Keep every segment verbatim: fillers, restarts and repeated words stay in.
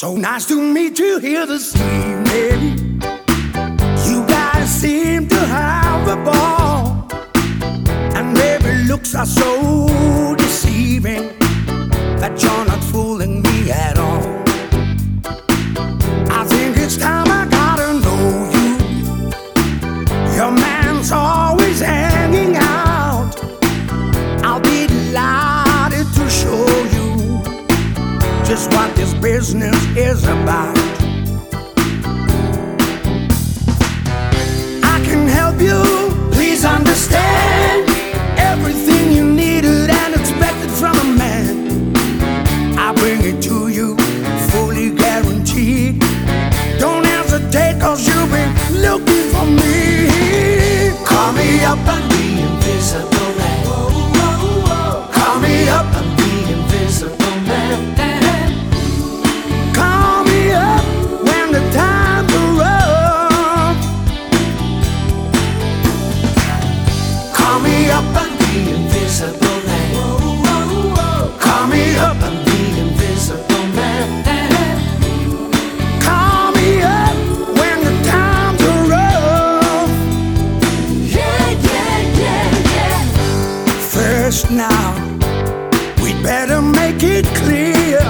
So nice to meet you here this evening. You guys seem to have a ball, and baby, looks are so deceiving that you're not fooling me at all. I think it's time I gotta know you. Your man's always hanging out. I'll be delighted to show you just what this business is about. I can help you, please understand everything you needed and expected from a man. I bring it to you, fully guaranteed. Don't hesitate, cause you've been looking for me. Call me up and be invisible man. Call me up and be invisible man. Call me up when the times are rough. Call me up and be invisible man. Call me up and be invisible man. Call me up when the times are rough. Yeah, yeah, yeah, yeah. First now, we'd better make it clear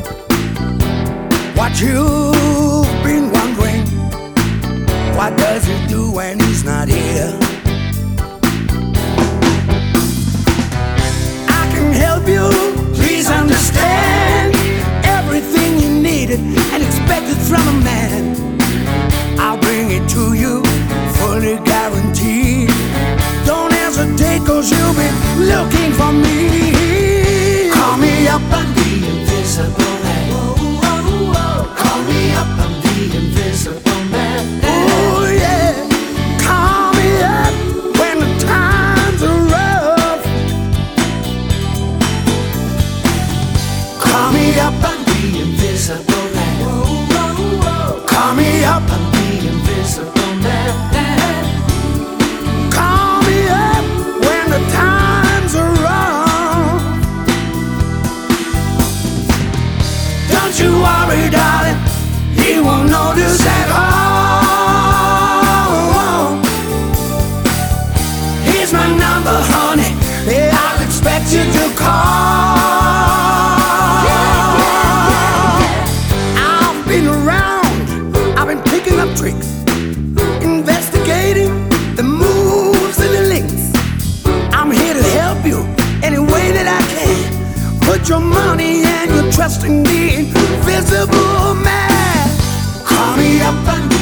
what you've been wondering. What does he do when he's not here? I can help you, please understand everything you needed and expected from a man. I'll bring it to you, fully guaranteed. Don't hesitate, cause you've been looking for me. Call me up and be invisible man. Call me up and be invisible man. Oh yeah. Call me up when the times are rough. Call me up and be invisible man. Call me up and be invisible man. Call me up when the times are rough. Don't you worry, darling, he won't notice at all. Here's my number, honey, yeah, I'll expect you to call. I've been around, I've been picking up tricks, investigating the moves and the links. I'm here to help you any way that I can. Put your money and your trust in me, invisible man. Call me up and